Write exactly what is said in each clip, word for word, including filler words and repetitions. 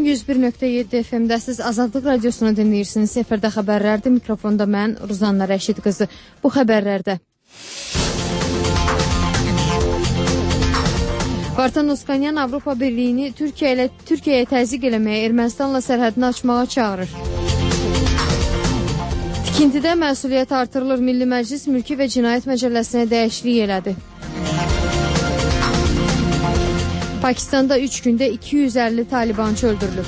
yüz bir nöqtə yeddi F M-də siz Azadlıq Radiosunu dinləyirsiniz. Efirdə xəbərlərdir. Mikrofonda mən Ruzanna Rəşid qızı. Bu xəbərlərdə Vartan Oskanyan Avropa Birliyini Türkiyə ilə Türkiyəyə təzyiq eləməyə, Ermənistanla sərhədini açmağa çağırır. Tikintidə məsuliyyət artırılır. Milli Məclis Mülki və Cinayət Məcəlləsinə dəyişiklik elədi. Pakistanda üç gündə iki yüz əlli talibançı öldürülüb.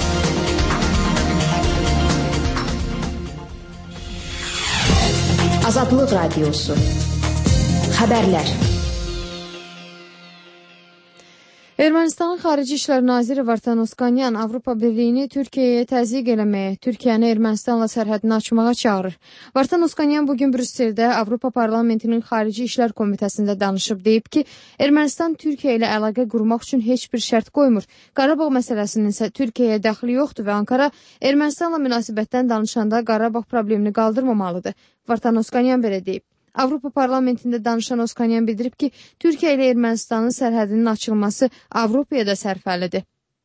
Azadlıq Radiosu. Xəbərlər. Ermənistanın Xarici İşlər Naziri Vartan Oskanyan Avropa Birliyini Türkiyəyə təzyiq eləməyə, Türkiyəni Ermənistanla sərhədini açmağa çağırır. Vartan Oskanyan bugün Brüsseldə Avropa Parlamentinin Xarici İşlər Komitəsində danışıb, deyib ki, Ermənistan Türkiyə ilə əlaqə qurmaq üçün heç bir şərt qoymur. Qarabağ məsələsinin isə Türkiyəyə dəxli yoxdur və Ankara Ermənistanla münasibətdən danışanda Qarabağ problemini qaldırmamalıdır. Vartan Oskanyan belə deyib. Avropa Parlamentində danışan Oskanyan bildirib ki, Türkiyə ilə Ermənistanın sərhədinin açılması Avropaya da sərfəlidir.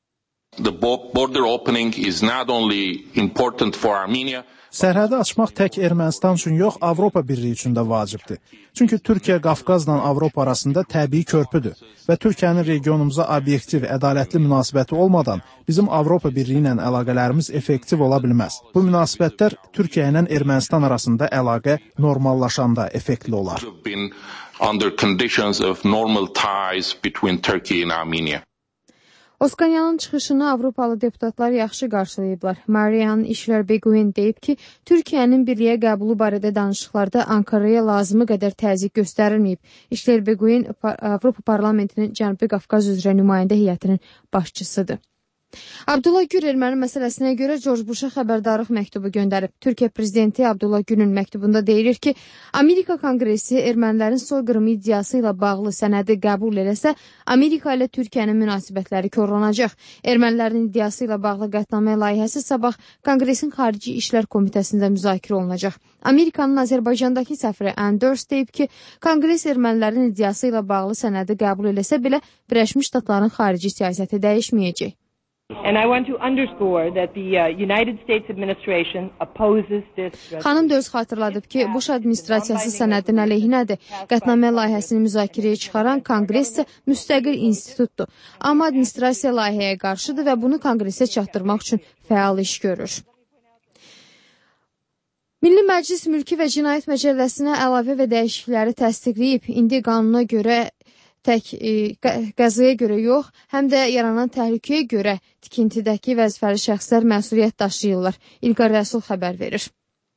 The border opening is not only important for Armenia. Sərhədi açmaq tək Ermənistan üçün yox, Avropa Birliyi üçün də vacibdir. Çünki Türkiyə Qafqazla Avropa arasında təbii körpüdür və Türkiyənin regionumuza obyektiv, ədalətli münasibəti olmadan bizim Avropa Birliyi ilə əlaqələrimiz effektiv ola bilməz. Bu münasibətlər Türkiyə ilə Ermənistan arasında əlaqə normallaşanda effektli olar. Under conditions of normal ties between Turkey and Armenia. Oskanyanın çıxışını Avropalı deputatlar yaxşı qarşılayıblar. Marian İşlər Beguin deyib ki, Türkiyənin birliyə qəbulu barədə danışıqlarda Ankaraya lazımı qədər təzyiq göstərilməyib. İşlər Beguin Avropa Parlamentinin Cənubi Qafqaz üzrə nümayəndə heyətinin başçısıdır. Abdullah Gül erməni məsələsinə görə George Bush'a xəbərdarlıq məktubu göndərib. Türkiyə prezidenti Abdullah Gül'ün məktubunda deyilir ki, Amerika Konqresi ermənilərin soyqırımı iddiası ilə bağlı sənədi qəbul eləsə, Amerika ilə Türkiyənin münasibətləri korlanacaq. Ermənilərin iddiası ilə bağlı qətnamə layihəsi sabah Konqresin Xarici İşlər Komitəsində müzakirə olunacaq. Amerikanın Azərbaycandakı səfiri Anders deyib ki, Konqres ermənilərin iddiası ilə bağlı sənədi qəbul eləsə belə Birləşmiş Ştatların xarici siyasəti dəyişməyəcək. And I want to underscore that the uh, United States administration opposes this. Xanım da öz xatırladıb ki, Bush administrasiyası sənədin əleyhinədir. Qətnamə layihəsini müzakirəyə çıxaran Konqres isə müstəqil institutdur. Amma administrasiya layihəyə qarşıdır və bunu Konqresə çatdırmaq üçün fəal iş görür. Milli Məclis Mülki və Cinayət Məcəlləsinə əlavə və dəyişiklikləri təsdiqləyib. İndi qanuna görə tək e, qəzaya görə yox, həm də yaranan təhlükəyə görə tikintidəki vəzifəli şəxslər məsuliyyət daşıyırlar. İlqar Rəsul xəbər verir.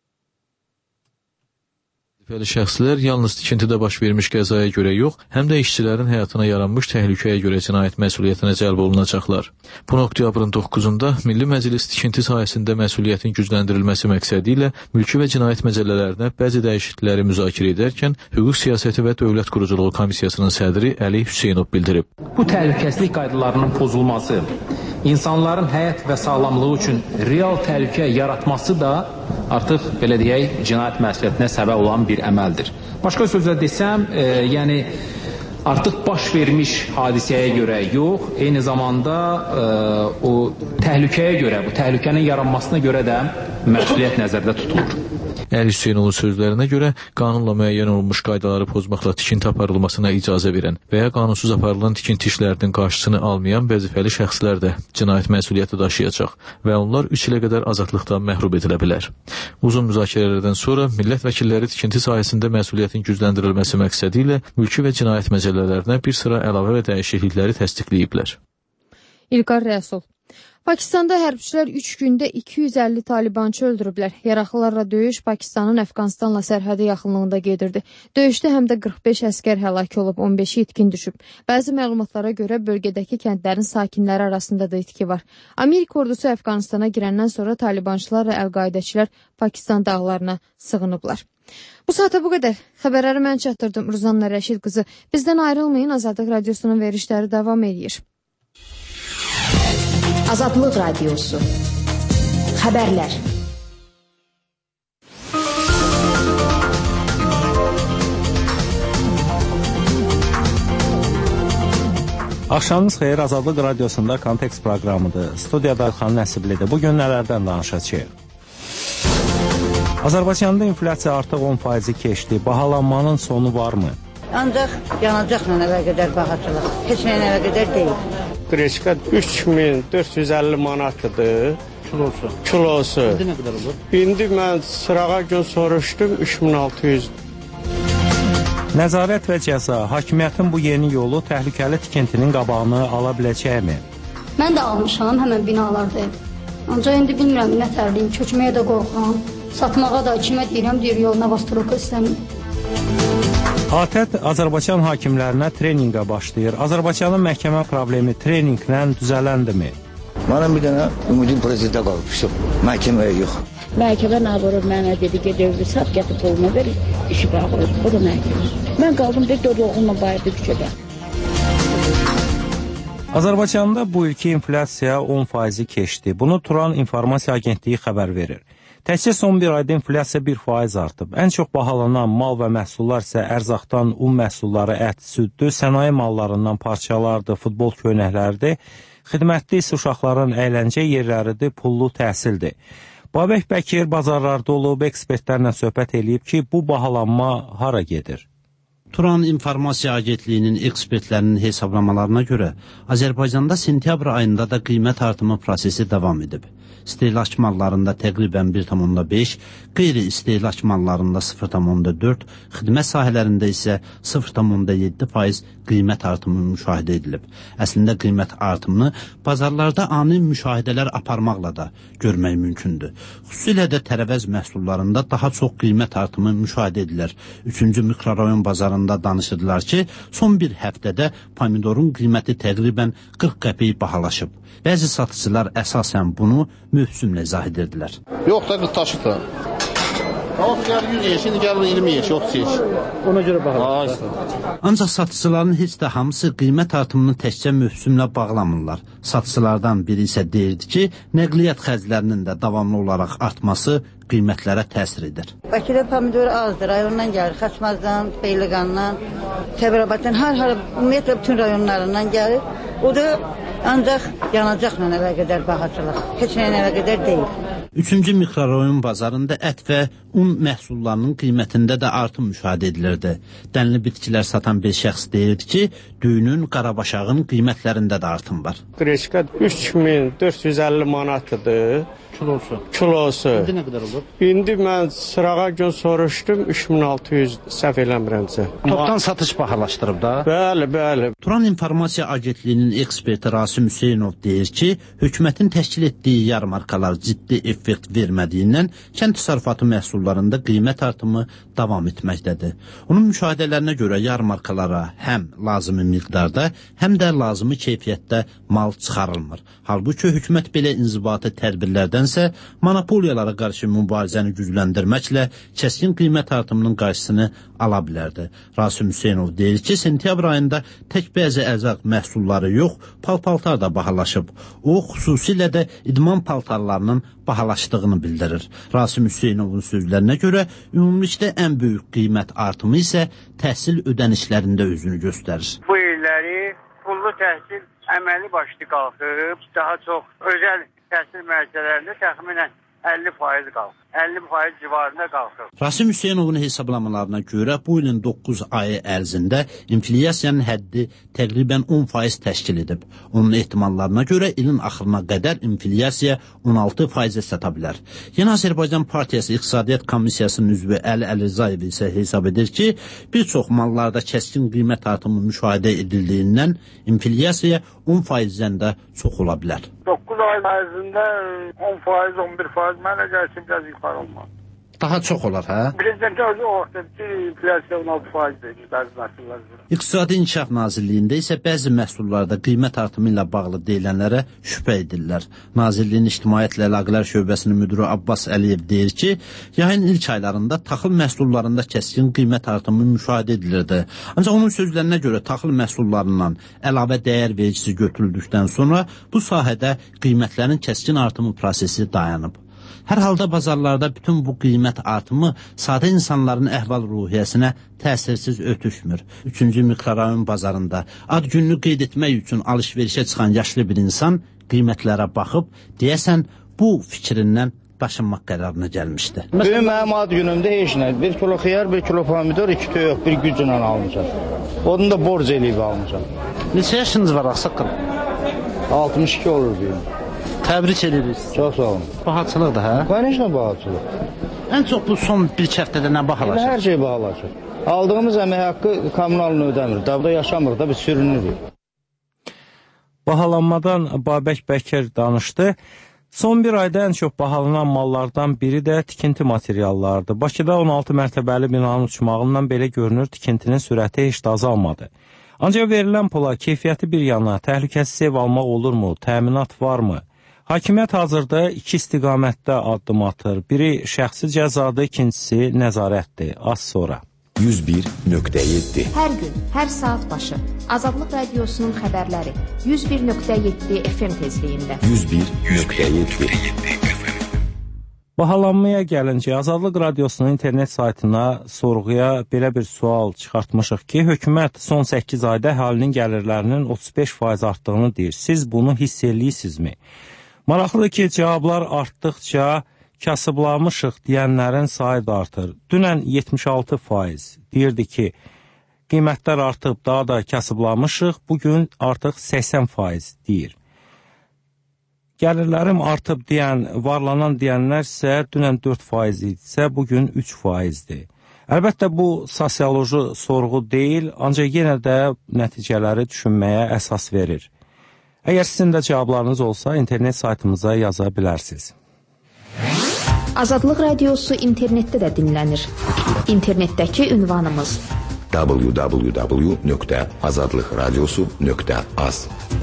Vəzifəli şəxslər yalnız tikintidə baş vermiş qəzaya görə yox, həm də işçilərin həyatına yaranmış təhlükəyə görə cinayət məsuliyyətinə cəlb olunacaqlar. Bu oktyabrın doqquzunda Milli Məclis tikinti sahəsində məsuliyyətin gücləndirilməsi məqsədi ilə mülki və cinayət məcəllələrinə bəzi dəyişiklikləri müzakirə edərkən Hüquq Siyasəti və Dövlət Quruculuğu Komissiyasının sədri Əli Hüseynov bildirib. Bu təhlükəsizlik qaydalarının pozulması, insanların həyat və sağlamlığı üçün real təhlükə yaratması da artıq, belə deyək, cinayət məsuliyyətinə səbəb olan bir əməldir. Başqa sözlə desəm, e, yəni artıq baş vermiş hadisəyə görə yox, eyni zamanda e, o təhlükəyə görə, bu təhlükənin yaranmasına görə də məsuliyyət nəzərdə tutulur. Əli Hüseynovun sözlərinə görə qanunla müəyyən olunmuş qaydaları pozmaqla tikinti aparılmasına icazə verən və ya qanunsuz aparılan tikinti işlərinin qarşısını almayan vəzifəli şəxslər də cinayət məsuliyyəti daşıyacaq və onlar üç ilə qədər azadlıqdan məhrum edilə bilər. Uzun müzakirələrdən sonra millət vəkilləri tikinti sahəsində məsuliyyətin gücləndirilməsi məqsədi ilə mülki və cinayət məcəllələrinə bir sıra əlavə və dəyişiklikləri təsdiqləyiblər. İlqar Rəsul. Pakistanda hərbçilər üç gündə iki yüz əlli talibançı öldürüblər. Yaraqlılarla döyüş Pakistanın Əfqanistanla sərhədi yaxınlığında gedirdi. Döyüşdə həm də qırx beş əskər həlak olub, on beşi itkin düşüb. Bəzi məlumatlara görə bölgədəki kəndlərin sakinləri arasında da itki var. Amerika ordusu Əfqanistana girəndən sonra talibançılar və əl-qaidəçilər Pakistan dağlarına sığınıblar. Bu saata bu qədər. Xəbərləri mən çatdırdım. Ruzanna Rəşid qızı. Bizdən ayrılmayın. Azadlıq Radiosunun verişləri davam edir. Azadlıq Radiosu. Xəbərlər. Axşamınız xeyir, Azadlıq Radiosunda Kontekst proqramıdır. Studiyada Xan Nəsiblidir. Bugün nələrdən danışacağıq? Azərbaycanda inflyasiya artıq on faizi keçdi. Bahalanmanın sonu varmı? Ancaq yanacaqla əlaqədar bahaçılıq. Heç nəylə əlaqədar deyil. Qreçka üç min dörd yüz əlli manatdır. Kilosu. Kilosu. İndi nə qədər olur? İndi mən sırağa gün soruşdum, üç min altı yüz. Nəzarət və cəza, hakimiyyətin bu yeni yolu təhlükəli tikintinin qabağını ala biləcəkmi? Mən də almışam həmən binalarda. Ancaq indi bilmirəm nə tərliyim, köçməyə də qorxuram. Satmağa da kimə deyirəm, deyir yoluna bastırıq istəmir. ATƏT Azərbaycan hakimlərinə treninqə başlayır. Azərbaycanın məhkəmə problemi treninqlə düzələndimi? Mənim bir dənə ümidim prezidentə qalmışım, məhkəməyə yox. Məhkəmə nə vurur, mənə dedi ki, dövlü sat, gətir pulunu ver, işi bağlayır, o da məhkəmə. Mən qaldım, bir dörd oğulla bayırdı küçədə. Azərbaycanda bu ilki inflyasiya on faizi keçdi. Bunu Turan İnformasiya Agentliyi xəbər verir. Təkcə son bir ayda inflyasiya bir faiz artıb. Ən çox bahalanan mal və məhsullar isə ərzaqdan un məhsulları, ət, süddür, sənaye mallarından parçalardır, futbol köynəkləridir, xidmətli isə uşaqların əyləncə yerləridir, pullu təhsildir. Babək Bəkir bazarlarda olub, ekspertlərlə söhbət eləyib ki, bu bahalanma hara gedir? Turan İnformasiya Agentliyinin ekspertlərinin hesablamalarına görə Azərbaycanda sentyabr ayında da qiymət artımı prosesi davam edib. İstehlak mallarında təqribən bir tam onda beş, qeyri-istehlak mallarında sıfır tam onda dörd, xidmət sahələrində isə sıfır tam onda yeddi faiz qiymət artımı müşahidə edilib. Əslində qiymət artımını bazarlarda ani müşahidələr aparmaqla da görmək mümkündür. Xüsusilə də tərəvəz məhsullarında daha çox qiymət artımı müşahidə edilir. Üçüncü mikrorayon bazarında danışırdılar ki, son bir həftədə pomidorun qiyməti təqribən qırx qəpik bahalaşıb. Bəzi satıcılar əsasən bunu mövsümlə izah edirdilər. Yox da qız taşır da. Yox, gəl yüz yeş, indi gəl iyirmi yeş, yox yeş. Ona görə bahalaşır. Ancaq satıcıların heç də hamısı qiymət artımını təkcə mövsümlə bağlamırlar. Satıcılardan biri isə deyirdi ki, nəqliyyat xərclərinin də davamlı olaraq artması qiymətlərə təsir edir. Bakıda pomidor azdır, rayondan gəlir, Xaçmazdan, Beyliqandan, Təbərabaddan, hər-hər, ümumiyyətlə bütün rayonlarından gəlir. O da ancaq yanacaqla əlaqədar bahaçılıq, heç nəylə əlaqədar deyil. Üçüncü mikrorayon bazarında ət və un məhsullarının qiymətində də artım müşahidə edilirdi. Dənli bitkilər satan bir şəxs deyirdi ki, düyünün, qarabaşağın qiymətlərində də artım var. Qreçka üç min dörd yüz əlli manatdır. Kilosu. Kilosu. İndi nə qədər olur? İndi mən sırağa gün soruşdum, üç min altı yüz səhv eləmirəmsə. Topdan satış bahalaşdırıb da? Bəli, bəli. Turan İnformasiya Agentliyinin eksperti Rasim Hüseynov deyir ki, hökumətin təşkil etdiyi yarmarkalar ciddi effekt vermədiyindən kənd təsərrüfatı məhsullarında qiymət artımı davam etməkdədir. Onun müşahidələrinə görə yarmarkalara həm lazımi miqdarda, həm də lazımi keyfiyyətdə mal çıxarılmır. Halbuki hökumət belə inzibati tədbirlərdənsə monopoliyalara qarşı mübarizəni gücləndirməklə kəskin qiymət artımının qarşısını ala bilərdi. Rasim Hüseynov deyir ki, sentyabr ayında tək bəzi ərzaq məhsulları yox, pal-paltar da bahalaşıb. O, xüsusilə də idman paltarlarının bahalaşdığını bildirir. Rasim Hüseynovun sözlərinə görə, ümumilikdə ən böyük qiymət artımı isə təhsil ödənişlərində özünü göstərir. Bu illəri pullu təhsil əməli başlı qalxıb, daha çox özəl təhsil müəssisələrində təxminən əlli faiz qalxıb. əlli faiz civarında qalxıb. Rasim Hüseynovun hesablamalarına görə bu ilin doqquz ayı ərzində inflyasiyanın həddi təqribən on faiz təşkil edib. Onun ehtimallarına görə ilin axırına qədər inflyasiya on altı faizə çata bilər. Yeni Azərbaycan Partiyası İqtisadiyyat Komissiyasının üzvü Əli Əlizayev isə hesab edir ki, bir çox mallarda kəskin qiymət artımı müşahidə edildiyindən inflyasiya on faizdən də çox ola bilər. doqquz ay ərzində on faiz, on bir faiz mənə gəlsin biraz yuxarı olmaz. Daha çox olar, hə? Prezident özü o vaxtda inflyasiya on altı faizdir bəzi məhsullarda. İqtisadi İnkişaf Nazirliyində isə bəzi məhsullarda qiymət artımı ilə bağlı deyilənlərə şübhə edirlər. Nazirliyin İctimaiyyətlə Əlaqələr Şöbəsinin müdiri Abbas Əliyev deyir ki, yayın ilk aylarında taxıl məhsullarında kəskin qiymət artımı müşahidə edilirdi. Ancaq onun sözlərinə görə taxıl məhsullarından əlavə dəyər vergisi götürüldükdən sonra bu sahədə qiymətlərin kəskin artımı prosesi dayanıb. Hər halda bazarlarda bütün bu qiymət artımı sadə insanların əhval-ruhiyyəsinə təsirsiz ötüşmür. Üçüncü mikrorayon bazarında ad gününü qeyd etmək üçün alış-verişə çıxan yaşlı bir insan qiymətlərə baxıb, deyəsən bu fikrindən daşınmaq qərarına gəlmişdi. Bugün mənim ad günümdə heç nə. Bir kilo xiyar, bir kilo pomidor, iki toyuq, bir gücünlə almışam. Onu da borc eləyib almışam. Neçə yaşınız var, Ağsaqqal? altmış iki olur bir. Təbrik edirik. Çox sağ olun. Bahaçılıqdır, hə? Конечно, bahaçılıq. Ən çox bu son bir həftədə nə bahalaşır? Hər şey bahalaşır. Aldığımız əmək haqqı kommunalını ödəmir. Davda yaşamırıq da, biz sürünürük. Bahalanmadan Babək Bəkir danışdı. Son bir ayda ən çox bahalanan mallardan biri də tikinti materiallarıdır. Bakıda on altı mərtəbəli binanın uçmağından belə görünür, tikintinin sürəti heç də azalmadı. Ancaq verilən pula keyfiyyəti bir yana, təhlükəsiz ev almaq olurmu, təminat varmı? Hakimiyyət hazırda iki istiqamətdə addım atır. Biri şəxsi cəzadır, ikincisi nəzarətdir. Az sonra. yüz bir nöqtə yeddi. Hər gün, hər saat başı Azadlıq Radiosunun xəbərləri yüz bir nöqtə yeddi F M tezliyində. yüz bir nöqtə yeddi. Bahalanmaya gəlincə, Azadlıq Radiosunun internet saytına sorğuya belə bir sual çıxartmışıq ki, hökumət son səkkiz ayda əhalinin gəlirlərinin otuz beş faiz artdığını deyir. Siz bunu hiss eləyirsinizmi? Maraqlıdır ki, cavablar artdıqca kasıblamışıq deyənlərin sayı da artır. Dünən yetmiş altı faiz deyirdi ki, qiymətlər artıb, daha da kasıblamışıq, bugün artıq səksən faiz deyir. Gəlirlərim artıb deyən, varlanan deyənlər isə dünən dörd faiz idisə, bugün üç faizdir. Əlbəttə, bu sosioloji sorğu deyil, ancaq yenə də nəticələri düşünməyə əsas verir. Əgər sizin də cavablarınız olsa, internet saytımıza yaza bilərsiniz. Azadlıq Radiosu internetdə də dinlənir. İnternetdəki ünvanımız w w w nöqtə azadlıq radiosu nöqtə az.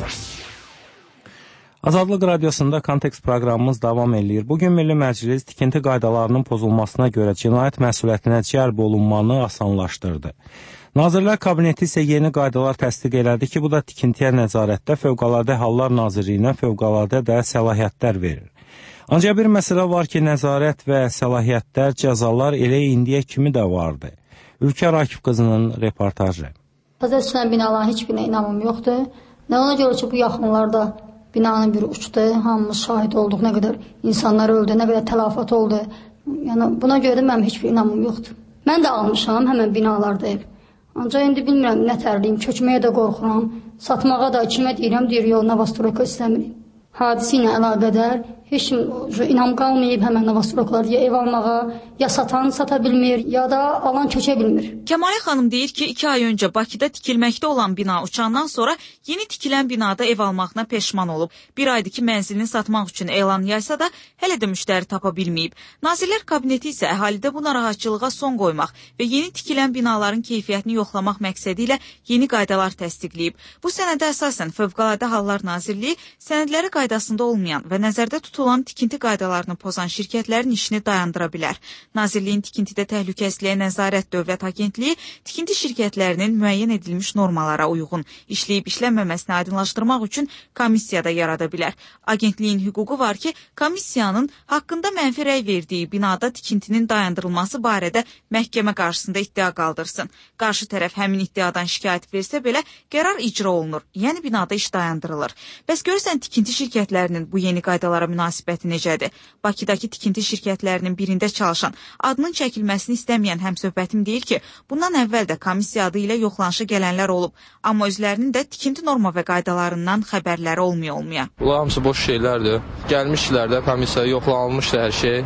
Azadlıq Radiosunda Kontekst proqramımız davam edir. Bugün Milli Məclis tikinti qaydalarının pozulmasına görə cinayət məsuliyyətinə cəlb olunmanı asanlaşdırdı. Nazirlər Kabineti isə yeni qaydalar təsdiq elədi ki, bu da tikintiyə nəzarətdə Fövqəladə Hallar Nazirliyinə fövqəladə də səlahiyyətlər verir. Ancaq bir məsələ var ki, nəzarət və səlahiyyətlər, cəzalar elə indiyə kimi də vardı. Ülkər Akif qızının reportajı. Təzə düşən binaların heç birinə inamım yoxdur. Nə ona görə ki, bu yaxınlarda binanın biri uçdu, hamımız şahid olduq, nə qədər insanlar öldü, nə qədər tələfat oldu. Yəni, buna görə də mənim heç bir inamım yoxdur. Mən də almışam həmən binalarda ev. Ancaq indi bilmirəm, nə tərliyim, köçməyə də qorxuram, satmağa da kimə deyirəm, deyir, yol, Navastroka istəmirik. Hadisi ilə əlaqədar heç inam qalmayıb həmən Navastrokalar ya ev almağa, ya satan sata bilmir, ya da alan köçə bilmir. Kəmalə xanım deyir ki, iki ay öncə Bakıda tikilməkdə olan bina uçandan sonra yeni tikilən binada ev almaqına peşman olub. Bir aydır ki, mənzilini satmaq üçün elan yaysa da hələ də müştəri tapa bilməyib. Nazirlər Kabineti isə əhalidə bu narahatçılığa son qoymaq və yeni tikilən binaların keyfiyyətini yoxlamaq məqsədi ilə yeni qaydalar təsdiqləyib. Bu sənədə əsasən Fövqəladə Hallar Nazirliyi sənədləri qaydasında olmayan və nəzərdə tutulan tikinti qaydalarını pozan şirkətlərin işini dayandıra bilər. Nazirliyin tikintidə təhlükəsizliyə nəzarət dövlət agentliyi tikinti şirkətlərinin müəyyən edilmiş normalara uyğun işləyib işlənməməsini aydınlaşdırmaq üçün komissiyada yarada bilər. Agentliyin hüququ var ki, komissiyanın haqqında mənfi rəy verdiyi binada tikintinin dayandırılması barədə məhkəmə qarşısında iddia qaldırsın. Qarşı tərəf həmin iddiadan şikayət versə belə qərar icra olunur, yəni binada iş dayandırılır. Bəs görürsən tikinti şirkətlərinin bu yeni qaydalara münasibəti necədir? Bakıdakı tikinti şirkətlərinin birində çalışan, adının çəkilməsini istəməyən həmsöhbətim deyir ki, bundan əvvəl də komissiya adı ilə yoxlanışa gələnlər olub, amma özlərinin də tikinti norma və qaydalarından xəbərləri olmaya-olmaya. Bunlar hamısı boş şeylərdir. Gəlmişlər də komissiyaya yoxlanılmışdı hər şey.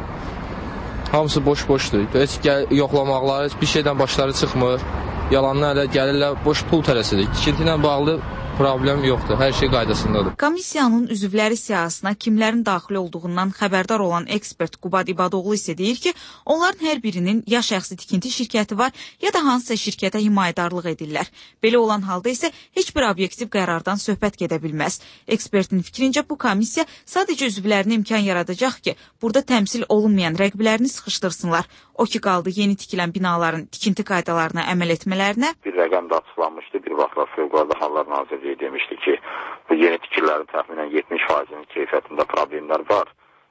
Hamısı boş-boşdur. Heç yoxlamaqları, heç bir şeydən başları çıxmır. Yalanlar elə gəlirlər, boş pul tələsidir. Tikinti ilə bağlı problem yoxdur, hər şey qaydasındadır. Komissiyanın üzvləri siyahısına kimlərin daxil olduğundan xəbərdar olan ekspert Qubad İbadoğlu isə deyir ki, onların hər birinin ya şəxsi tikinti şirkəti var, ya da hansısa şirkətə himayədarlıq edirlər. Belə olan halda isə heç bir obyektiv qərardan söhbət gedə bilməz. Ekspertin fikrincə bu komissiya sadəcə üzvlərinə imkan yaradacaq ki, burada təmsil olunmayan rəqiblərini sıxışdırsınlar. O ki, qaldı yeni tikilən binaların tikinti qaydalarına əməl etmələrinə. Bir rəqəm də açıqlanmışdı, bir vaxtlar Fövqəladə Hallar Nazirliyi demişdi ki, bu yeni tikililərin təxminən yetmiş faizinin keyfiyyətində problemlər var.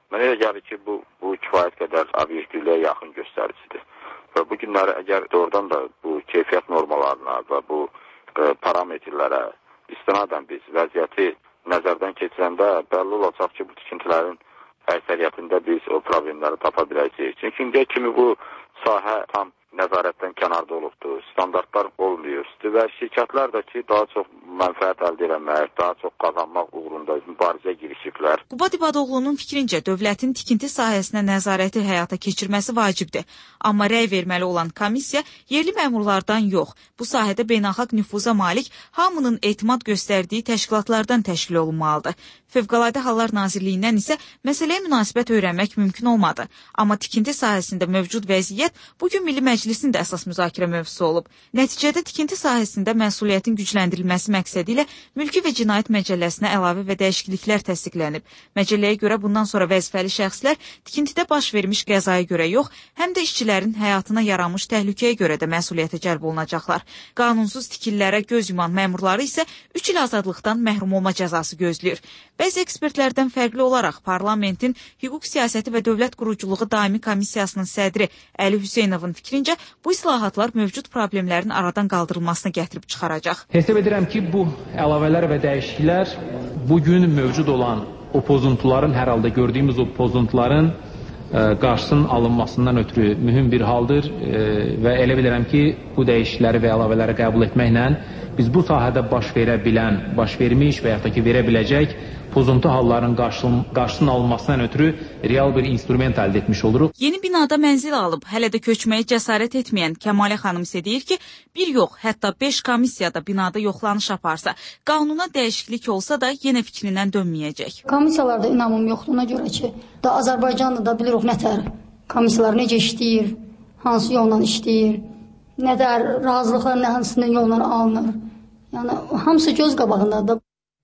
Mənə elə gəlir ki, bu, bu kifayət qədər obyektivliyə yaxın göstəricidir. Və bu günləri əgər doğrudan da bu keyfiyyət normalarına və bu e, parametrlərə istinadən biz vəziyyəti nəzərdən keçirəndə bəlli olacaq ki, bu tikintilərin əksəriyyətində biz o problemləri tapa biləcəyik. Çünki indiyə kimi bu sahə tam nəzarətdən kənarda olubdur, standartlar olmuyor və şirkətlər də ki, daha çox mənfəət əldə eləmək, daha çox qazanmaq uğrunda mübarizə girişiblər. Qubad İbadoğlu'nun fikrincə dövlətin tikinti sahəsinə nəzarəti həyata keçirməsi vacibdir. Amma rəy verməli olan komissiya yerli məmurlardan yox, bu sahədə beynəlxalq nüfuza malik hamının etimad göstərdiyi təşkilatlardan təşkil olunmalıdır. Fövqəladə Hallar Nazirliyindən isə məsələyə münasibət öyrənmək mümkün olmadı. Amma tikinti sahəsində mövcud vəziyyət bugün Milli Məclisin də əsas müzakirə mövzusu olub. Nəticədə tikinti sahəsində məsuliyyətin gücləndirilməsi məqsədi ilə Mülki və Cinayət Məcəlləsinə əlavə və dəyişikliklər təsdiqlənib. Məcəlləyə görə bundan sonra vəzifəli şəxslər tikintidə baş vermiş qəzaya görə yox, həm də işçilərin həyatına yaranmış təhlükəyə görə də məsuliyyətə cəlb olunacaqlar. Qanunsuz tikililərə göz yuman məmurları isə üç il azadlıqdan məhrum olma cəzası gözləyir. Bəzi ekspertlərdən fərqli olaraq parlamentin Hüquq Siyasəti və Dövlət Quruculuğu Daimi Komissiyasının sədri Əli Hüseynovun fikrincə bu islahatlar mövcud problemlərin aradan qaldırılmasına gətirib çıxaracaq. Hesab edirəm ki, bu əlavələr və dəyişikliklər bugün mövcud olan o pozuntuların, hər halda gördüyümüz o pozuntuların e, qarşısının alınmasından ötürü mühüm bir haldır e, və elə bilirəm ki, bu dəyişiklikləri və əlavələri qəbul etməklə biz bu sahədə baş verə bilən, baş vermiş və yaxud da ki, verə biləcək pozuntu halların qarşısının alınmasından ötürü real bir instrument əldə etmiş oluruq. Yeni binada mənzil alıb, hələ də köçməyə cəsarət etməyən Kəmalə xanım isə deyir ki, bir yox, hətta beş komissiyada binada yoxlanış aparsa, qanuna dəyişiklik olsa da yenə fikrindən dönməyəcək. Komissiyalarda inamım yoxdur, ona görə ki, da Azərbaycanda da bilirik nətər komissiyalar necə işləyir, hansı yolla işləyir, nətər razılıqlar nə hansının yolla alınır. Yəni, hamısı göz qabağındadır.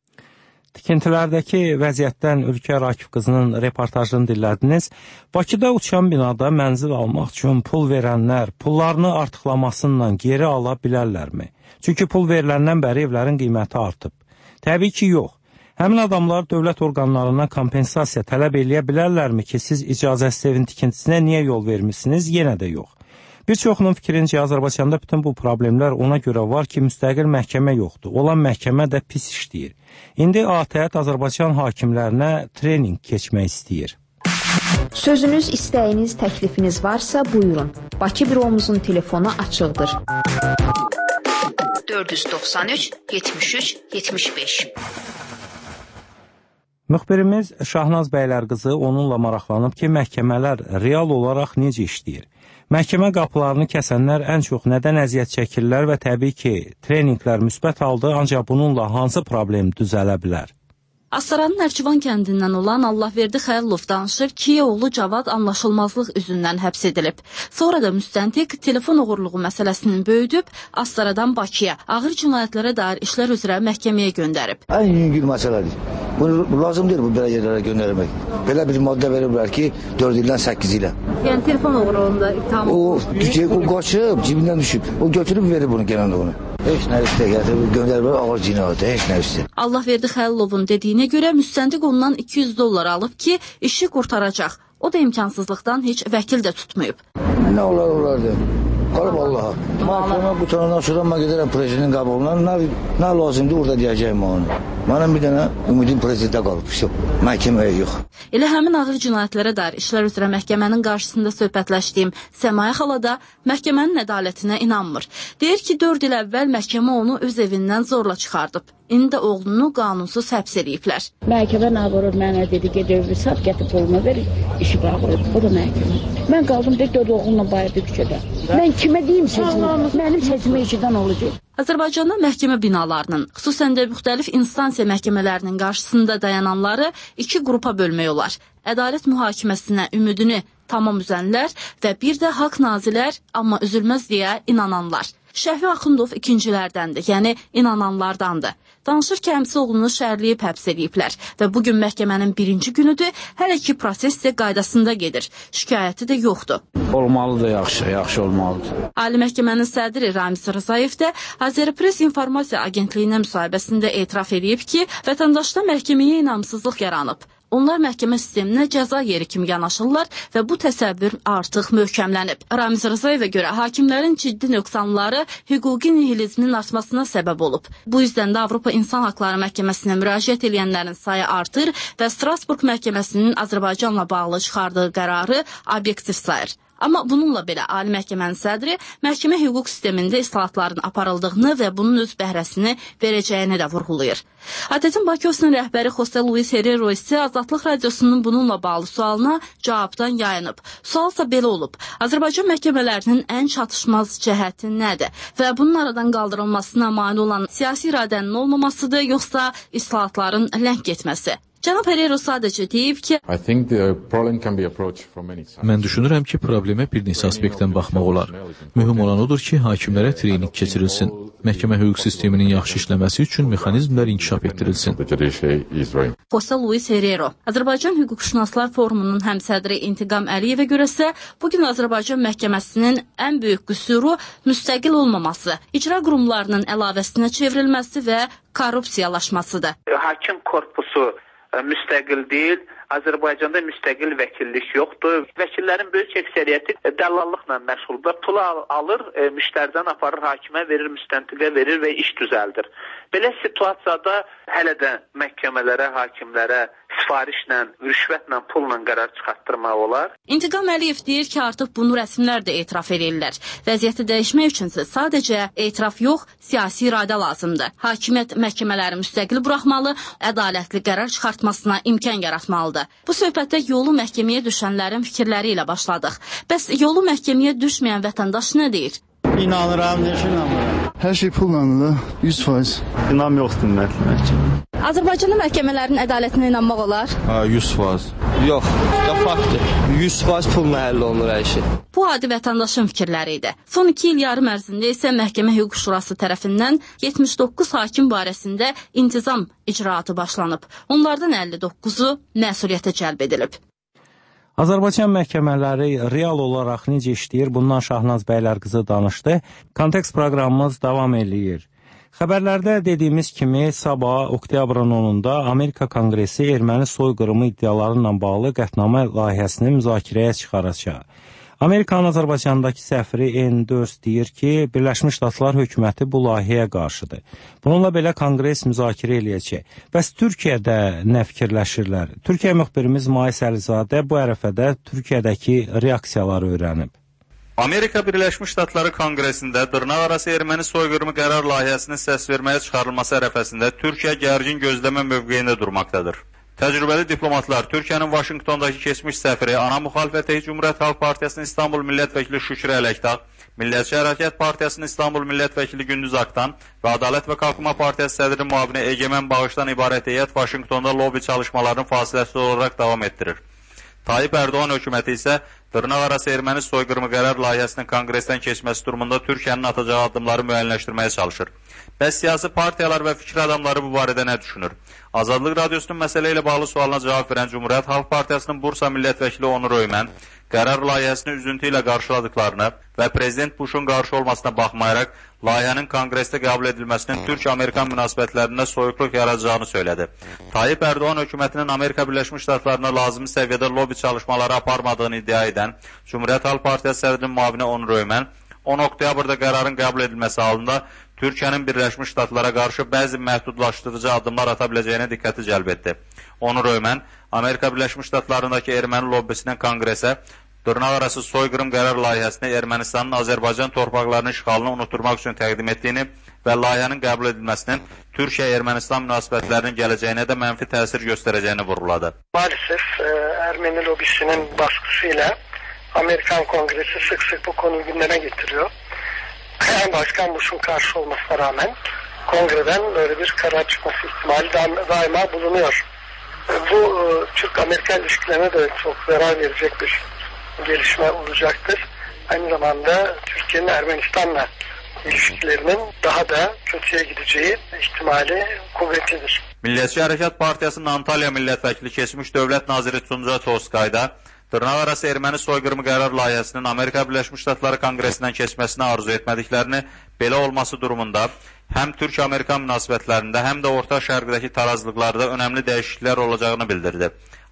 Tikintilərdəki vəziyyətdən Ülkə Rakif qızının reportajını dinlədiniz. Bakıda uçan binada mənzil almaq üçün pul verənlər pullarını artıqlamasıyla geri ala bilərlərmi? Çünki pul veriləndən bəri evlərin qiyməti artıb. Təbii ki, yox. Həmin adamlar dövlət orqanlarına kompensasiya tələb eləyə bilərlərmi ki, siz icazəsiz evin tikintisinə niyə yol vermişsiniz? Yenə də yox. Bir çoxunun fikrincə Azərbaycanda bütün bu problemlər ona görə var ki, müstəqil məhkəmə yoxdur. Olan məhkəmə də pis işləyir. İndi A T Ə Azərbaycan hakimlərinə trening keçmək istəyir. Sözünüz, istəyiniz, təklifiniz varsa buyurun. Bakı büromuzun telefonu açıqdır. dörd yüz doxsan üç yetmiş üç yetmiş beş. Müxbirimiz Şahnaz Bəylərqızı onunla maraqlanıb ki, məhkəmələr real olaraq necə işləyir? Məhkəmə qapılarını kəsənlər ən çox nədən əziyyət çəkirlər və təbii ki, treninqlər müsbət halda, ancaq bununla hansı problem düzələ bilər? Astaranın Nərçivan kəndindən olan Allahverdi Xəllov danışır ki, oğlu Cavad anlaşılmazlıq üzündən həbs edilib. Sonra da müstəntiq telefon oğurluğu məsələsinin böyüdüb Astaradan Bakıya ağır cinayətlərə dair işlər üzrə məhkəməyə göndərib. Ən yüngül məsələdir. Bunu lazım deyil bu belə yerlərə göndərmək. Belə bir maddə veriblər ki, dörd ildən səkkiz ilə. Yəni telefon oğurluğunda itham o, o qaçıb, cibindən düşüb. O götürüb verir bunu gələndə onu. Heç nə istəyir, göndəriblər ağır cinayətə, heç nə istəyir. Allahverdi Xəllovun dediyinə görə müstəntiq ondan iki yüz dollar alıb ki, işi qurtaracaq. O da imkansızlıqdan heç vəkil də tutmayıb. Nə olar olardı? Qalıb Allaha. Məhkəmə qutandan sonra mən gedərəm prezidentin qabağına. Nə, nə lazımdır orada deyəcəyim onu. Mənim bir dənə ümidim prezidentə qalıb. Məhkəməyə yox. Elə həmin ağır cinayətlərə dair işlər üzrə məhkəmənin qarşısında söhbətləşdiyim Səmaya xala da məhkəmənin ədalətinə inanmır. Deyir ki, dörd il əvvəl məhkəmə onu öz evindən zorla çıxardıb. İndi oğlunu qanunsuz həbs ediblər. Məhkəmə nə vurur, mənə dedi ki, dövlü sat, gətir pulunu ver, işi bağlayıb. O da məhkəmə. Mən qaldım bir dörd oğlumla bayırdı küçədə. Mən kimə deyim sözümü? Mənim sözümü eşidən olacaq. Azərbaycanda məhkəmə binalarının, xüsusən də müxtəlif instansiya məhkəmələrinin qarşısında dayananları iki qrupa bölmək olar. Ədalət mühakiməsinə ümidini tamam üzənlər və bir də haqq nazilər, amma üzülməz deyə inananlar. Şəfi Axundov ikincilərdəndir, yəni inananlardandır. Danışır ki, həmsi oğlunu şəhərləyib həbs ediblər və bugün məhkəmənin birinci günüdür, hələ ki proses də qaydasında gedir. Şikayəti də yoxdur. Olmalıdır, yaxşı, yaxşı olmalıdır. Ali Məhkəmənin sədri Ramiz Rzayev də Azərpress İnformasiya Agentliyinə müsahibəsində etiraf edib ki, vətəndaşda məhkəməyə inamsızlıq yaranıb. Onlar məhkəmə sisteminə cəza yeri kimi yanaşırlar və bu təsəvvür artıq möhkəmlənib. Ramiz Rızayevə görə hakimlərin ciddi nöqsanları hüquqi nihilizmin artmasına səbəb olub. Bu yüzdən də Avropa İnsan Haqları Məhkəməsinə müraciət edənlərin sayı artır və Strasburq məhkəməsinin Azərbaycanla bağlı çıxardığı qərarı obyektiv sayır. Amma bununla belə Ali Məhkəmənin sədri məhkəmə hüquq sistemində islahatların aparıldığını və bunun öz bəhrəsini verəcəyini də vurğulayır. A T T-in Bakı ofisinin rəhbəri José Luis Herrero isə Azadlıq Radiosunun bununla bağlı sualına cavabdan yayınıb. Sualsa belə olub: Azərbaycan məhkəmələrinin ən çatışmaz cəhəti nədir və bunun aradan qaldırılmasına mane olan siyasi iradənin olmamasıdır, yoxsa islahatların ləng getməsi? Cənab Herrero sadəcə deyib ki, mən düşünürəm ki, problemə bir neçə aspektdən baxmaq olar. Mühüm olan odur ki, hakimlərə trening keçirilsin. Məhkəmə hüquq sisteminin yaxşı işləməsi üçün mexanizmlər inkişaf etdirilsin. José Luis Herrero. Azərbaycan Hüquqşünaslar Forumunun həmsədri İntiqam Əliyevə görəsə, bugün Azərbaycan məhkəməsinin ən böyük qüsuru müstəqil olmaması, icra qurumlarının əlavəsinə çevrilməsi və korrupsiyalaşmasıdır. Hakim korpusu müstəqil deyil, Azərbaycanda müstəqil vəkillik yoxdur. Vəkillərin böyük əksəriyyəti dəllallıqla məşğuldur. Pulu alır, e, müştəridən aparır, hakimə verir, müstəntiqə verir və iş düzəldir. Belə situasiyada hələ də məhkəmələrə, hakimlərə sifarişlə, rüşvətlə, pulla qərar çıxartdırmaq olar. İntiqam Əliyev deyir ki, artıq bunu rəsmlər də etiraf edirlər. Vəziyyəti dəyişmək üçünsə sadəcə etiraf yox, siyasi iradə lazımdır. Hakimiyyət məhkəmələri müstəqil buraxmalı, ədalətli qərar çıxartmasına imkan yaratmalıdır. Bu söhbətdə yolu məhkəməyə düşənlərin fikirləri ilə başladıq. Bəs yolu məhkəməyə düşməyən vətəndaş nə deyir? İnanıram, necə inanıram? Hər şey pullanır, yüz faiz. İnam yoxdur məhkəmə. Azərbaycanın məhkəmələrinin ədalətinə inanmaq olar? Ha, yüz faiz. Yox, da faktdır. yüz faiz pulla həll olunur hər şey. Bu adi vətəndaşın fikirləri idi. Son iki il yarım ərzində isə Məhkəmə Hüquq Şurası tərəfindən yetmiş doqquz hakim barəsində intizam icraatı başlanıb. Onlardan əlli doqquzu məsuliyyətə cəlb edilib. Azərbaycan məhkəmələri real olaraq necə işləyir? Bundan Şahnaz Bəylərqızı danışdı. Kontekst proqramımız davam eləyir. Xəbərlərdə dediyimiz kimi sabah oktyabrın onunda Amerika Konqresi erməni soyqırımı iddiaları ilə bağlı qətnamə layihəsini müzakirəyə çıxaracaq. Amerikanın Azərbaycandakı səfiri N dörd deyir ki, Birləşmiş Ştatlar hökuməti bu layihəyə qarşıdır. Bununla belə Konqres müzakirə eləyəcək. Bəs Türkiyədə nə fikirləşirlər? Türkiyə müxbirimiz Mais Əlizadə bu ərəfədə Türkiyədəki reaksiyaları öyrənib. Amerika Birləşmiş Ştatları Konqresində dırnaqarası erməni soyqırımı qərar layihəsinin səs verməyə çıxarılması ərəfəsində Türkiyə gərgin gözləmə mövqeyində durmaqdadır. Təcrübəli diplomatlar Türkiyənin Vaşinqtondakı keçmiş səfiri, ana müxalifətə Cümhuriyyət Xalq Partiyasının İstanbul Millət Vəkili Şükrü Ələkdağ, Millətçi Hərəkət Partiyasının İstanbul Millət Vəkili Gündüz Aktan və Ədalət və Qalxınma Partiyası sədrinin müavini Egemen Bağışdan ibarət heyət Vaşinqtonda lobi çalışmalarını fasiləsiz olaraq davam etdirir. Tayyip Erdoğan hökuməti isə dırnaqarası erməni soyqırımı qərar layihəsinin konqresdən keçməsi durumunda Türkiyənin atacağı addımları müəyyənləşdirməyə çalışır. Bəs siyasi partiyalar və fikir adamları bu barədə nə düşünür? Azadlıq Radiosunun məsələ ilə bağlı sualına cavab verən Cümhuriyyət Xalq Partiyasının Bursa millət vəkili Onur Öymən qərar layihəsini üzüntü ilə qarşıladıklarını və Prezident Bushun qarşı olmasına baxmayaraq layihənin konqresdə qəbul edilməsinin Türk-Amerikan münasibətlərində soyuqluq yaradacağını söylədi. Tayyip Erdoğan hökumətinin Amerika Birləşmiş Ştatlarına lazımi səviyyədə lobi çalışmaları aparmadığını iddia edən Cümhuriyyət Xalq Partiyası sədrinin müavini Onur Öymən on oktyabrda qərarın qəbul edilməsi halında Türkiyənin Birləşmiş Ştatlara qarşı bəzi məhdudlaşdırıcı addımlar ata biləcəyinə diqqəti cəlb etdi. Onur Öymən Amerika Birləşmiş Ştatlarındakı erməni lobbisinin konqresə dırnaqarası soyqırım qərar layihəsini Ermənistanın Azərbaycan torpaqlarının işğalını unutturmaq üçün təqdim etdiyini və layihənin qəbul edilməsinin Türkiyə-Ermənistan münasibətlərinin gələcəyinə də mənfi təsir göstərəcəyini vurğuladı. Maalesef Ermeni lobbisinin baskısıyla Amerikan Kongresi sık sık bu konuyu gündeme getiriyor. Başkan Bush'un karşı olmasına rağmen kongreden böyle bir karar çıkması ihtimali daima bulunuyor. Bu Türk-Amerikan ilişkilerine de çok zarar verecek bir gelişme olacaktır. Aynı zamanda Türkiye'nin Ermenistan'la ilişkilerinin daha da kötüye gideceği ihtimali kuvvetlidir. Millətçi Hərəkət Partiyasının Antalya millət vəkili keçmiş dövlət naziri Tunca Toskayda dırnaqarası erməni soyqırımı qərar layihəsinin Amerika Birləşmiş Ştatları Konqresindən keçməsini arzu etmədiklərini, belə olması durumunda həm Türk-Amerikan münasibətlərində, həm də Orta Şərqdəki tarazlıqlarda önəmli dəyişikliklər olacağını bildirdi.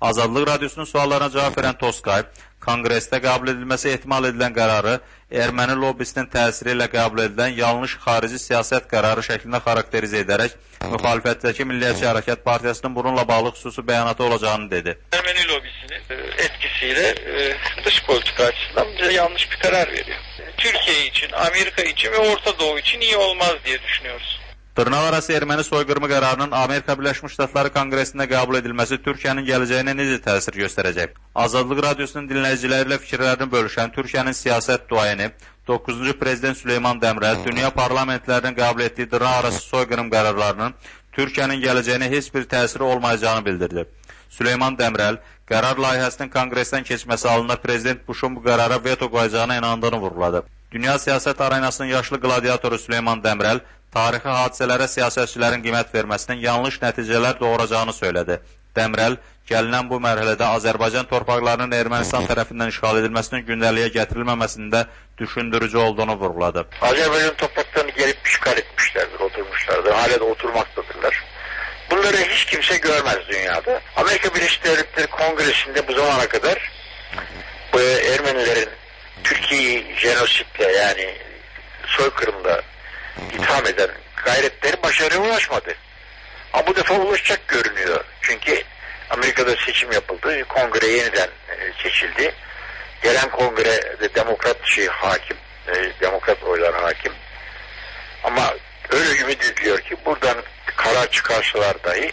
Azadlıq Radiosunun suallarına cavab verən Toskay, Konqresdə qəbul edilməsi ehtimal edilən qərarı erməni lobbisinin təsiri ilə qəbul edilən yanlış xarici siyasət qərarı şəklində xarakterizə edərək müxalifətdəki Milliyetçi Hərəkət Partiyasının bununla bağlı xüsusi bəyanatı olacağını dedi. Ermeni lobbisinin etkisiyle dış politika açısından bize yanlış bir karar veriyor. Türkiye için, Amerika için ve Orta Doğu için iyi olmaz diye düşünüyoruz. Dırnaqarası erməni soyqırımı qərarının Amerika Birləşmiş Ştatları Konqresində qəbul edilməsi Türkiyənin gələcəyinə necə təsir göstərəcək? Azadlıq Radiosunun dinləyiciləri ilə fikirlərini bölüşən Türkiyənin siyasət duayeni, doqquzuncu Prezident Süleyman Demirel, dünya parlamentlərinin qəbul etdiyi dırnaqarası soyqırım qərarlarının Türkiyənin gələcəyinə heç bir təsiri olmayacağını bildirdi. Süleyman Demirel, qərar layihəsinin Konqresdən keçməsi halında Prezident Bush'un bu qərara veto qoyacağına inandığını vurğuladı. Dünya siyasət arenasının yaşlı qladiatoru Süleyman Demirel, tarixi hadisələrə siyasətçilərin qiymət verməsinin yanlış nəticələr doğuracağını söylədi. Demirel, gəlinən bu mərhələdə Azərbaycan torpaqlarının Ermənistan tərəfindən işğal edilməsinin gündəliyə gətirilməməsində düşündürücü olduğunu vurğuladı. Azerbaycan topraklarını gelip işgal etmişlerdir, oturmuşlardır, hala da oturmaktadırlar. Bunları hiç kimse görmez dünyada. Amerika Birleşik Devletleri Kongresi'nde bu zamana kadar bu Ermenilerin Türkiye'yi jenositle yani soykırımda itham eden gayretleri başarıya ulaşmadı. Ama bu defa ulaşacak görünüyor. Çünkü Amerika'da seçim yapıldı. Kongre yeniden seçildi. Gelen kongrede demokrat şey hakim. Demokrat oylar hakim. Ama öyle ümit ediliyor ki buradan karar çıkarsalar dahi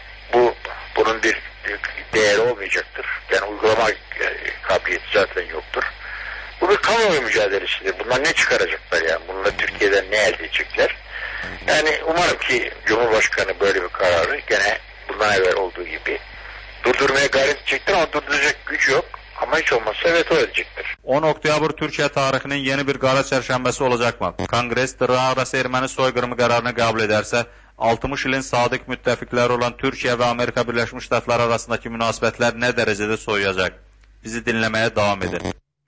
bu bunun bir değeri olmayacaktır. Yani uygulama kabiliyeti zaten yoktur. Bu bir kamuoyu mücadelesidir. Bunlar ne çıkaracaklar yani? Bununla Türkiye'den ne elde edecekler? Yani umarım ki Cumhurbaşkanı böyle bir kararı gene bundan evvel olduğu gibi durdurmaya gayret edecektir ama durduracak güç yok. Ama hiç olmazsa veto edecektir. on oktyabr Türkiye tarixinin yeni bir qara çərşənbəsi olacaqmı? Kongres dırnaqarası erməni soyqırımı qərarını qəbul edərsə, altmış ilin sadiq müttəfiqləri olan Türkiyə və Amerika Birləşmiş Ştatları arasındakı münasibətlər nə dərəcədə soyuyacaq? Bizi dinləməyə davam edin.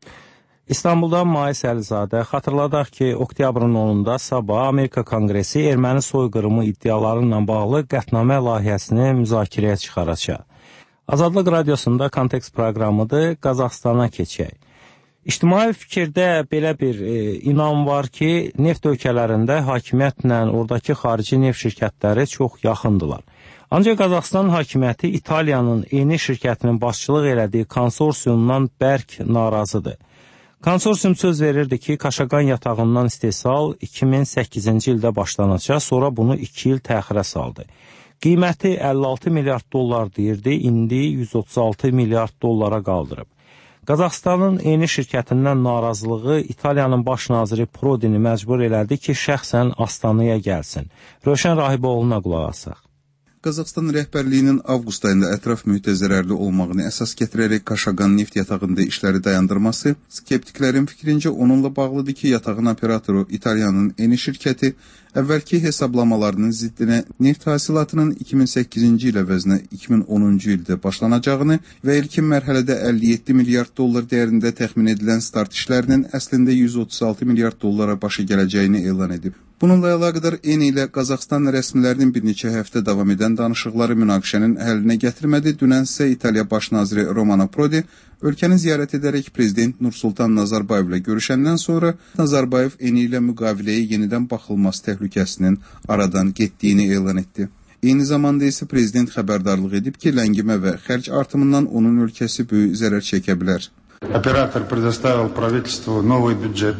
İstanbuldan Mais Əlizadə, xatırladaq ki, oktyabrın onunda sabah Amerika Konqresi erməni soyqırımı iddiaları ilə bağlı qətnamə layihəsini müzakirəyə çıxaracaq. Azadlıq Radiosunda kontekst proqramıdır, Qazaxstana keçək. İctimai fikirdə belə bir e, inam var ki, neft ölkələrində hakimiyyətlə oradakı xarici neft şirkətləri çox yaxındılar. Ancaq Qazaxstan hakimiyyəti İtaliyanın eyni şirkətinin başçılıq elədiyi konsorsiyumdan bərk narazıdır. Konsorsiyum söz verirdi ki, Kaşagan yatağından istehsal iki min səkkizinci ildə başlanacaq, sonra bunu iki il təxirə saldı. Qiyməti əlli altı milyard dollar deyirdi, indi yüz otuz altı milyard dollara qaldırıb. Qazaxstanın eyni şirkətindən narazılığı İtaliyanın baş naziri Prodini məcbur elədi ki, şəxsən Astanaya gəlsin. Rövşən Rahiboğlu'na qulaq asaq. Qazaxstan rəhbərliyinin avqust ayında ətraf mühitə zərərli olmağını əsas gətirərək Kaşagan neft yatağında işləri dayandırması, skeptiklərin fikrincə onunla bağlıdır ki, yatağın operatoru İtaliyanın eyni şirkəti əvvəlki hesablamalarının ziddinə neft hasilatının iki min səkkizinci il əvəzinə iki min onuncu ildə başlanacağını və ilkin mərhələdə əlli yeddi milyard dollar dəyərində təxmin edilən start işlərinin əslində yüz otuz altı milyard dollara başı gələcəyini elan edib. Bununla əlaqədar eyni ilə Qazaxstan rəsmilərinin bir neçə həftə davam edən danışıqları münaqişənin həllinə gətirmədi. Dünən isə İtaliya baş naziri Romano Prodi ölkəni ziyarət edərək Prezident Nursultan Nazarbayev ilə görüşəndən sonra Nazarbayev eyni ilə müqaviləyə yenidən baxılması təhlükəsinin aradan getdiyini elan etdi. Eyni zamanda isə Prezident xəbərdarlıq edib ki, ləngimə və xərc artımından onun ölkəsi böyük zərər çəkə bilər. Operator предоставил правительству новый бюджет,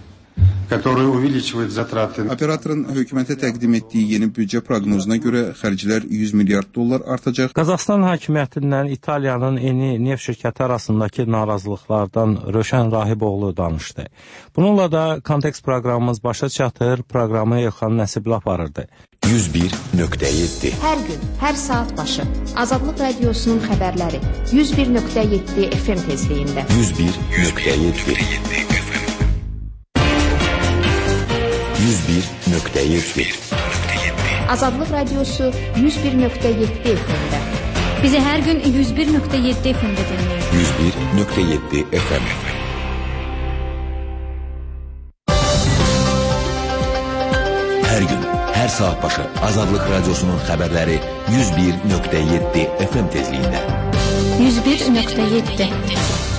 который увеличивает затраты. Operatorun hökumətə təqdim etdiyi yeni büdcə proqnozuna görə xərclər yüz milyard dollar artacaq. Qazaxstan hakimiyyətindən İtaliyanın eyni neft şirkəti arasındakı narazılıqlardan Rövşən Rahiboğlu danışdı. Bununla da kontekst proqramımız başa çatır, proqramı Elxan Nəsibli aparırdı. yüz bir nöqtə yeddi Hər gün, hər saat başı Azadlıq Radiosunun xəbərləri yüz bir nöqtə yeddi F M tezliyində. yüz bir nöqtə yeddi yüz bir nöqtə yeddi Azadlıq Radiosu yüz bir nöqtə yeddi F M-də. Bizi hər gün yüz bir nöqtə yeddi F M-də dinləyin. yüz bir nöqtə yeddi F M. Hər gün, hər saat başı Azadlıq Radiosunun xəbərləri yüz bir nöqtə yeddi F M tezliyində. yüz bir nöqtə yeddi